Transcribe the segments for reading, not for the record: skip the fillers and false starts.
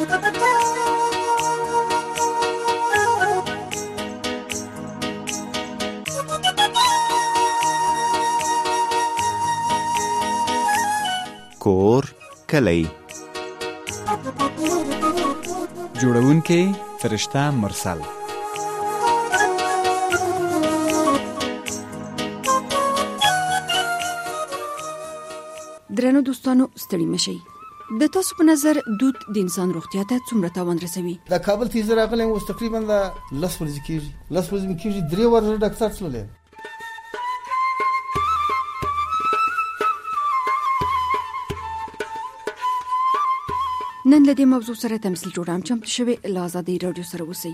کور کلی جوړونکی فرشته مرسل. درنو دوستانو ستړي مشئ. د تاسو په نظر دود د انسان روغتیا ته څومره تاوان رسوي؟ د کابل تیز راغلی اوس تقریبا د 10 ورځې کېږي 3 ورځې ډاکټر تللی. نن له دې موضوع سره تمثيل جوړام چمتو شوی له آزادۍ رادیو سره اوسئ.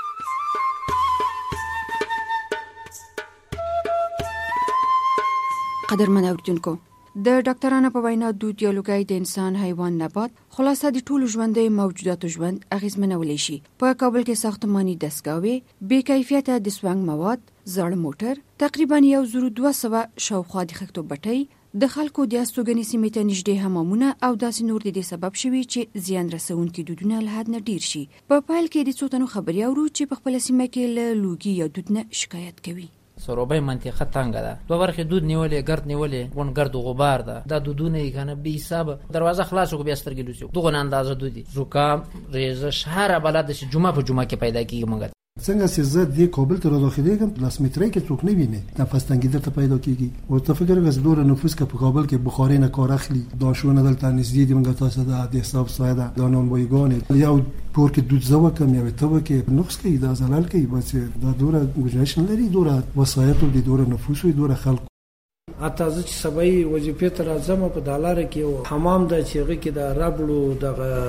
قدرمن اوریدونکو، د ډاکټرانو په وینا دود یا لوګی د انسان، حیوان، نبات خلاصه د ټولو ژوندۍ موجوداتو ژوند اغیزمنولی شي. په کابل کې ساختماني دستګاوې، بې کیفیته د سونګ مواد، زاړه موټر، تقریبا 1200 شاوخوا د خښتو بټۍ، د خلکو د استوګنې سیمې ته نږدې حمامونه او داسې نور د دې سبب شوي چې زیان رسونکي دودونه له حد نه ډیر شي. په پایل کې د څو تنو خبرې اورو چې په خپل سیمه کې له لوګي یا دود نه شکایت کوي. سروبای منطقه تنګه ده، دوه برخې دود نیولې، ګرد نیولې، ون ګرد او غبار ده. دا دودونه یې کنه به حساب دروازه خلاص کو بیا سترګې لوسي دغه اندازه دودي زکام ریزه شهر بلد شي جمعه په جمعه کې پیدا کیږي. مونږ څنګه چې زه د کابل ته راځم لاس مترې کې څوک نه ویني، نفس تنګي درته پیدا کیږي. او ته فکر وکړه چې دوره نفوس کې په کابل کې بخاري نه کار اخلي، دا شونه دلته نږدې دي. موږ تاسو د حساب ساده د نون بویګان یو پور کې دود زو کم یو ته کې نقص کې دا زلال کې بس دا دوره گزارش لري، دوره وسایت او دوره نفوس او دوره خلق. اته چې سبای وظیفه تر اعظم په دالار کې او حمام د چیغه کې د ربلو د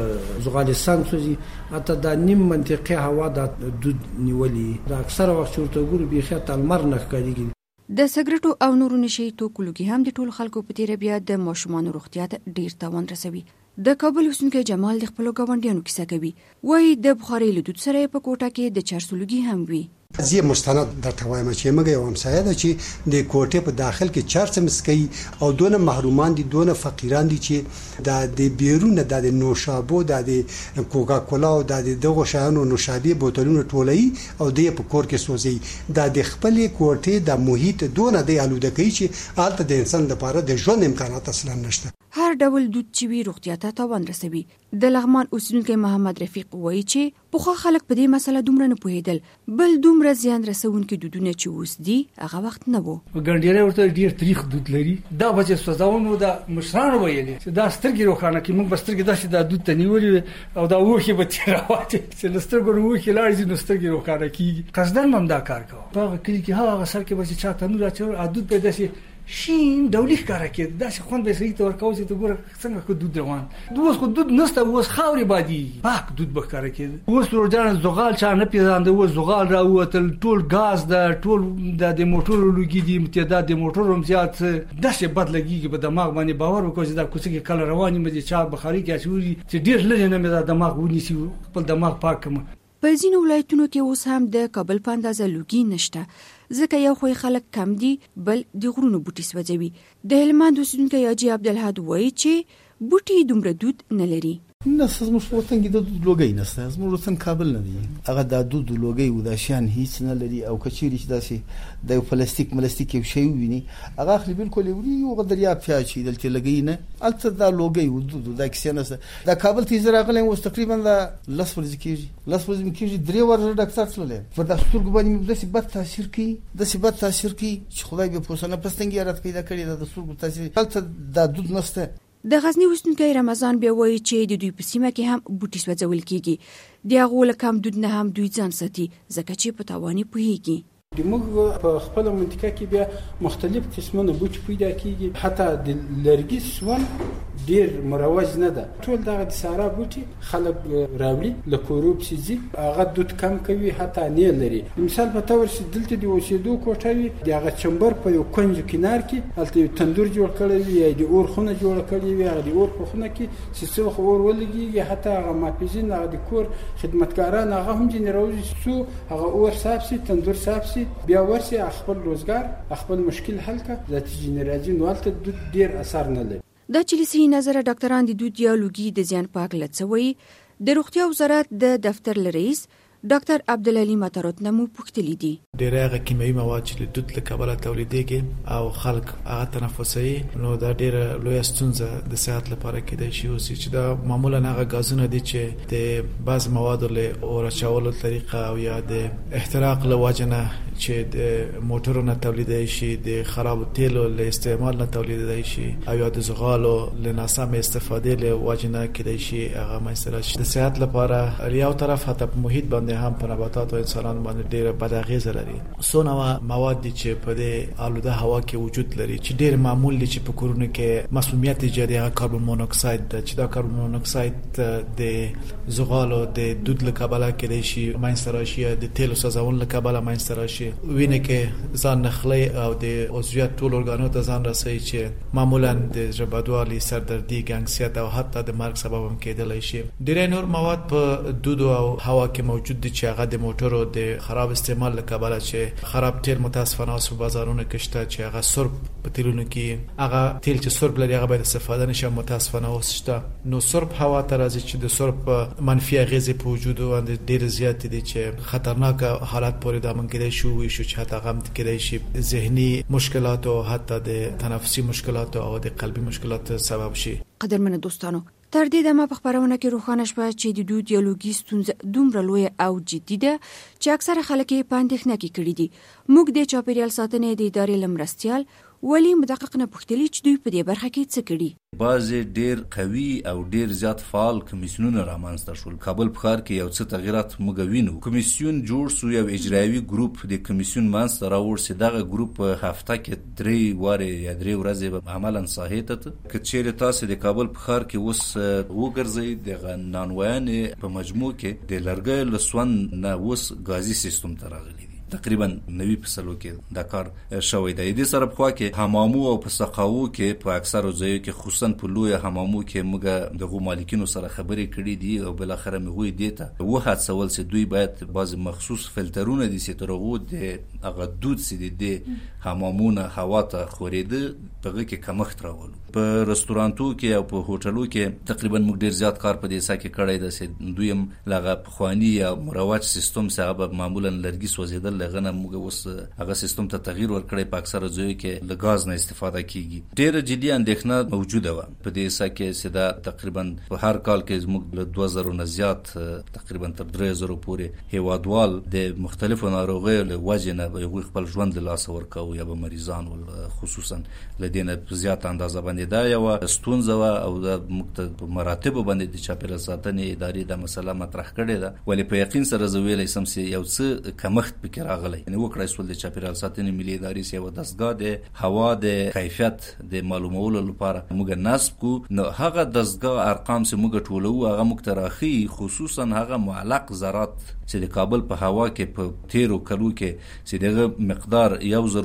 زغالستان سوزي، اته د نیم منطقه هوا د دود نیولې د اکثره وخت ورته ګوري بيخه تلمر نه ښکاريږي. د سګریټو او نورو نشي توکو لوګي هم د ټولو خلکو په تیر بیا د ماشومان روغتیا ته ډیر تاوان رسوي. د کابل اوسېدونکي جمال د خپل غونډیانو کیسه کوي. وایي د بخاري له دود سره په کوټه کې د چرسو لوګي هم وي. زه مستند درته وایم چې موږ یو همسایه ده چې د کوټې په داخل کې چرس مسکی او دونه محرومان دي، دونه فقیران دي چې د بیرونه د نوشابو د کوکا کولا او د دغه شانو نوشابې بوتلونو ټولې او د په کور کې سوځي. د خپل کوټې د محیط دونه د آلوده کوي چې حالت د انسان لپاره د ژوند امکانات اصلا نشته. هر ډول دود چې وی روغتیا ته تاوان رسوي. د لغمان اوسیدونکي محمد رفیق وایي چې پخوا خلک په دې مسله دومره نه پوهېدل، بل دومره زیان رسونکي دودونه چې اوس دي هغه وخت نه وو. ګنډیره ورته ډیر تاریخ دود لري. دا بچ سوځاونو د مشرانو ویلي چې دا سترګې روخانه کې موږ بسترګې داسې د دود ته نیولې او دا وښي به تیراواتې چې لسترګو وښي لاړ دي نو سترګې روخانه کیږي. قصدن هم دا کار کوي. په کلی کې هغه سر کې بچ چا ته نور اچول دود په داسې شین دولی ښکارا کې داسې خوند به سړي ته ورکاو چې ته ګوره څنګه کو دود روان. اوس خو دود نسته، اوس خاورې بادي پاک دود به ښکارا کې. اوس ورجان زغال چا نه پیژاند، اوس زغال راوتل، ټول غاز ده، ټول د موټرو لوګي دي، تعداد د موټرو هم زیات داسې بد لګيږي په دماغ باندې. باور وکړئ چې دا کوڅه کې کله رواني مې چا بخاري کې اچولي چې ډیر لږ نه مې دا دماغ ونیسي، خپل دماغ پاک کړم. په ځینو ولایتونو کې اوس هم د کابل په اندازه لوګي نشته، ځکه یو خو خلک کم دي، بل د غرونو بوټي سوځوي. د هلمند اوسیدونکی حاجي عبدالحد وایي چې بوټي دومره دود نه لري. نه زموږ وطن کې د دود لوګي نشته، زموږ وطن کابل نه دی. هغه د دود لوګي و د شان هیڅ نه لري. او کچېری چې داسې د پلاستیک یو شی ویني هغه خپل بالکل وری یو غدریا پیاچی دلته لګی نه البته دا لوګي و دود د کیسه نه. د کابل تیز راغلی اوس تقریبا 10 ورځې کېږي 3 ورځې ډاکټر تللی. پر د سترګو باندې د بد تاثیر کوي چې خدای به پوسنه پستنګي رات پیدا کړی د سترګو تاثیر البته د دود نشته. د غزنی اوسیدونکی رمضان بیا وایي چې د دوی په سیمه کې هم بوټي سوځول کیږي. د هغو له کم دود نه هم دوی ځان ساتي ځکه چې په تاواني پوهیږي. د موږ په خپل منطقه کې بیا مختلف قسمونه بوټي پیدا کیږي، حتی د لرګي سون ډیر مروج نه ده. ټول دغه د سارا بوټي خلک راوړي له کوروب سيزي، هغه دود کم کوي، حتی نه لري. مثال په تور چې دلته د اوسېدو کوټه وي، دغه چمبر په یو کنج کنار کې البته یو تندور جوړ کړی وي، یا د اور خونه جوړ کړی وي. هغه د اور په خونه کې چې څو اور ولګي، حتی هغه ماپیزین هغه د کور خدمتګاران هغه هم جن راوځي څو هغه اور صاحب سي، تندور صاحب سي، بیا ورسي خپل روزګار خپل مشکل حل کا. د جنرالي نوالته ډیر اثر نه لري. دا چې لسی نظر ډاکټران د دود یا لوګي د زیان پاک لڅوي. د روغتیا وزارت د دفتر رئیس ډاکټر عبدالعلی مطرود نمو پوښتلی دي ډېر هغه کیمیاوي مواد چې له دود له کبله تولیدېږي او خلک هغه تنفسوي نو دا ډېره لویه ستونزه د صحت لپاره کېدای شي اوسي چې دا معمولا هغه غازونه دي چې د بعض موادو له اور اچولو طریقه او یا د احتراق له وجه نه چې د موټرو نه تولیدای شي د خراب تیلو له استعمال نه تولیدای شي او یا د زغالو له ناسمه استفاده له وجه نه کېدای شي هغه مسله شي د صحت لپاره یو طرف حتی په محیط باندې هم په نباتات او انسانانو باندې ډېر بد اغیزه لري. څو نوع مواد دي چې په دې آلوده هوا کې وجود لري چې ډېر معمول دي چې په کورونو کې مسمومیت ایجادي هغه کاربن مونوکساید ده چې دا کاربن مونوکساید د زغالو د دود له کبله کېدای شي منځته راشي د تیلو سوځولو له کبله منځته راشي وینه کې ځان نخلي او د عضویت ټول ارګانو ته ځان رسوي چې معمولا د زړه بدوالي سردردي ګنګسیت او حتی د مرګ سبب هم کېدلی شي. ډېر نور مواد په دود او هوا کې موجود دي چې هغه د موټرو د خراب استعمال له کبله چې خراب تیل متاسفانه اوس په بازارونو کې شته چې هغه سرب په تیلونو کې هغه تیل چې سرب لري هغه باید استفاده نشي متاسفانه اوس شته. نو سرب هوا ته راځي چې د سرب منفي اغیزې په وجود باندې ډېر زیات دي چې خطرناک حالات پورې د منګیدای شو وي شو چې حتی غم کېدای شي ذهني مشکلات او حتی د تنفسي مشکلات او د قلبي مشکلات سبب شي. قدرمن دوستانو تر دې دمه په خبرونه کې روښانه شوه چې د دود یا لوګي ستونزه دومره لویه او جدي ده چې اکثره خلک یې په اندېښنه کې کړي دي. موږ د چاپیریال ساتنې د ادارې له مرستیال ولی مدقق نه پوښتلي چې دوی په دې برخه کې څه کړي. بعضې ډېر قوي او ډېر زیات فعال کمیسیونونه رامنځته شول. کابل په ښار کې یو څه تغیرات موږ وینو. کمیسیون جوړ سو یو اجرایوي ګروپ د کمیسیون منځته راوړ چې دغه ګروپ په هفته کې 3 وارې یا 3 ورځې به عملاً ساحې ته که چیرې تاسې د کابل په ښار کې اوس وګرځئ دغه نانوایانې په مجموع کې د لرګیو له سوند نه اوس ګازي سیستم ته راغلي دي. تقریبا 90% کې دا کار شوی دی. د سره په خوا کې حمامو او په سقاوو کې په اکثر ځایو کې خصوصا په لوی حمامو کې موږ د مالکینو سره خبرې کړې دي او بل اخر موږ دې ته وهڅول چې دوی باید بعض مخصوص فلټرونه دي چې ترغو د هغه دود چې د حمامونه هوا ته خورېده په کې کمښت راولو. په رستورانتو کې او په هوټلو کې تقریبا موږ ډیر زیات کار په دې سکه کړی دی چې دویم لغه پخوانی یا مروج سیستم څخه معمولا لرګي سوځیدل لغنه موږ اوس هغه سیستم ته تغییر ورکړی. په اکثر ځایو کې له غاز نه استفاده کیږي. ډیر جدي اندېښنه موجوده و په دې سکه چې دا تقریبا په هر کال کې موږ له 2000 نه زیات تقریبا تر 3000 پورې هیوادوال د مختلفو ناروغیو له وجې نه به خپل ژوند له لاسه ورکوي یا به مریضان خصوصا لدینه زیات اندازه باندې دا یو ستونزه و او د مختلف مراتب باندې د چاپیریال ساتنې ادارې د مسله مطرح کړې ده. ولی په یقین سره زویلې سم سي یو څه کمښت پکې راغلی. یعنی وکړای سول د چاپیریال ساتنې ملي ادارې سي و دستګاه د هوا د کیفیت د معلومولو لپاره موږ نصب کو. نو هغه دستګاه ارقام سي موږ ټولو هغه مقترحي خصوصا هغه معلق ذرات چې د کابل په هوا کې په 13 کلو کې چې دغه مقدار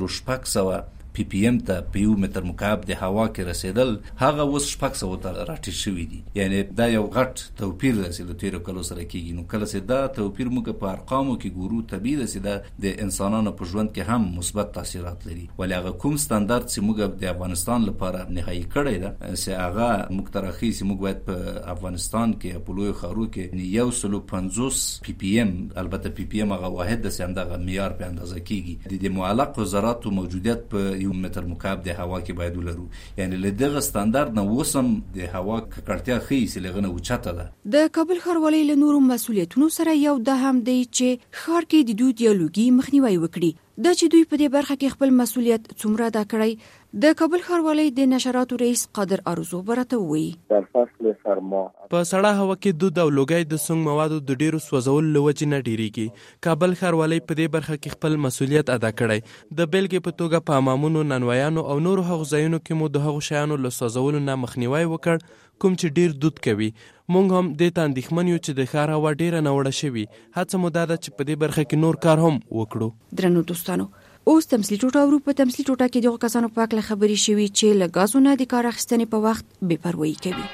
1000 پی پی ام ته په یو متر مکعب د هوا کې رسیدل هغه اوس 600 ته راټیټ شوی دی. یعنی دا یو غټ توپیر دی چې د 13 کلو سره کېږي. نو کله چې دا توپیر موږ په ارقامو کې ګورو طبیعي دی چې دا د انسانانو په ژوند کې هم مثبت تاثیرات لري. ولی هغه کوم ستاندرد چې موږ د افغانستان لپاره نهایی کړی ده چې هغه مقترحي چې موږ باید په افغانستان کې په لوی ښارو کې 150 پی پی ام البته پی پی ام هغه واحد د څنګه معیار په اندازه کېږي. د معلق ذراتو موجودیت په یو متر مکعب د هوا کې باید ولرو. یعنی له دغه ستاندرد نه وسم د هوا ککړتیا خې لغنه اوچته ده. د کابل ښاروالۍ له نورو مسؤلیتونو سره یو د هم دی چې ښار کې د دود یا لوګي مخنیوي وکړي. دا چې دوی په دې برخه کې خپل مسؤلیت څومره ادا کړی د کابل ښاروالۍ د نشراتو رئیس قادر ارزو برته وی. در فصل سرما په سړه هوا کې دود او لوګي د سنگ موادو د ډیرو سوځول لوجې نه ډیریږي. کابل ښاروالۍ په دې برخه کې خپل مسؤلیت ادا کړی. د بیلګې په توګه په امامونو ننوایانو او نورو هغو ځایونو کې مو د هغو شیانو له سوځولو نه مخنیوي وکړ کوم چې ډیر دود کوي. مونږ هم د تا اندېښمن یو چې د ښار هوا ډیره نوړه شوي. هڅه مو دا ده چې په دې برخه کې نور کار هم وکړو. درنو دوستانو اوس تمثیلي ټوټه ورو په تمثیلي ټوټه کې دغه کسانو په اړه خبرې شوي چې له غازو نه د کار اخیستنې په وخت بې پروايي کوي.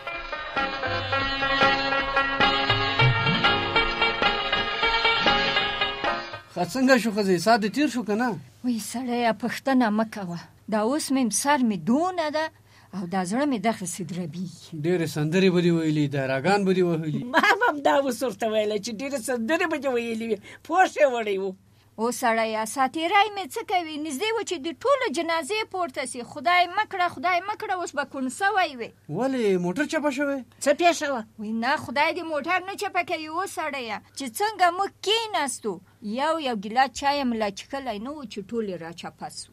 څنګه شو خزې ساده تیر شو کنه؟ وای سړی پښتنه مکوه دا اوس مې سر مې دونه ده او دا زړه مې دغه سدربي ډېر سندري بده ویلي دا راګان بده وهلي ما هم دا وسورته ویل چې ډېر سندري بده ویلي پوښه وړي وو او سړیا ساتیرای مې څه کوي نږدې و چې د ټولو جنازې پورته سي خدای مکړه اوس به کون سوي وي ولې موټر چپه شوی څه پیښه و وای نه خدای دې موټر نه چپه کوي و سړیا چې څنګه مو کېناستو یو ګیلاس چای ملا چکلای نو چې ټول را چپاسو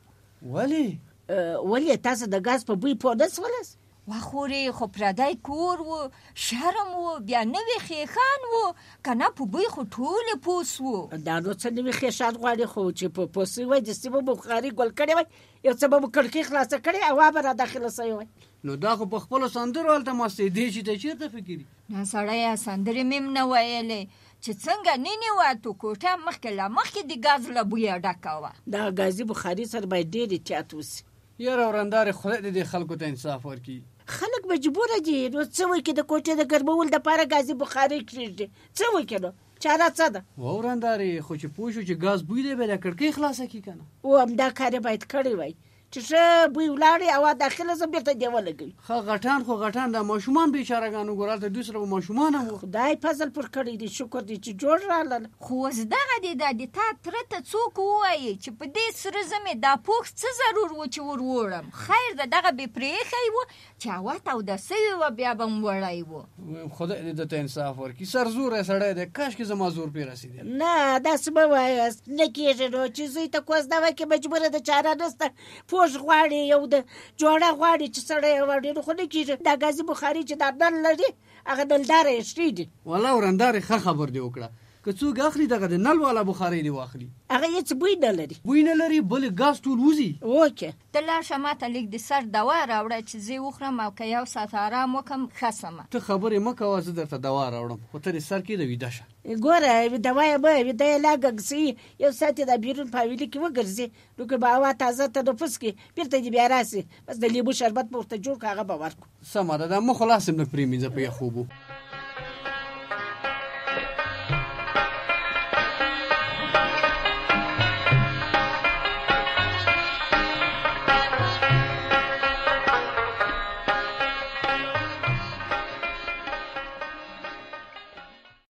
ولې تاسو د غاز په بوی پودس ولس واخوري خو پردای کور و شرم و بیا نوې خېخان و کنه په بوی خو ټول پوس و دا نو څه نوې خېشان غواړي خو چې په پوسي وای د سیمو بخاري ګل کړي وای یو څه به کړکۍ خلاص کړي او به را داخله سوی وای نو دا خو په خپل سندرو ولته مستې دی چې ته چیرته فکرې نه سړیا سندرې مم نه ویلې چې څنګه نینی واتو کوټه مخکې د غاز له بوی ډکاوه دا غازی بخاري سره باید ډېر احتیاط وسی یاره ورندار خدای دې خلکو ته انصاف ورکړي خلک مجبور دي نو څه وایي کې د کوټې د ګرمول د پاره غازی بخاري کړی څه وایي کنه چاره څه ده ورندار خو چې پوښو چې غاز بوی دی به د کړکۍ خلاصه کی کنه او هم دا کار باید کړی وای چې څه بوی ولاړی او داخله زم بیرته دیو لګي خو غټان د ماشومان بیچارهګانو ګورال ته دوسره ماشومان هم خدای فضل پر کړی دي شکر دي چې جوړ رااله خو زدهغه دي د تا ترته څوک وایي چې په دې سره زمې دا پوښ څه ضرور و چې وروړم خیر دغه به پرېخی و چې واته او د سوي و بیا به وړای و خدای دې ته انصاف ورکړي سرزور سړی دې کاش کې زما زور پی رسیدل نه دا سبا وایست نه کېږي نو چې زوی ته کوز دا وای کې مجبور ده چاره نسته پوښ غواړي یو د جوړه غواړي چې سړی وړي نو خو نه کېږي دا غازی بخاري چې دا نل لري هغه دلدار یې شری دي والله ورندار خبر دی وکړه که څوک اخلي دغه د نل والا بخاري دی واخلي هغه هیڅ بوی نه لري بل غاز ټول وځي اوکې د لا شماته لیک د سر دوا راوړه چې زه وخرم او که یو ساعت آرام وکم خصمه ته خبرې مکه واسه درته دوا راوړم خو ته سر کې د ویده شه ګوره دوا یې به ویده لاګږسي یو ساعت د بیرون پاویلی کې وګرځي نو که به هوا تازه تنفس کې بیرته دې بیا راسي بس د لیمو شربت پورته جوړ کاغه به ورکو سمه ده مو خلاص هم نه پریمینځه په خوبو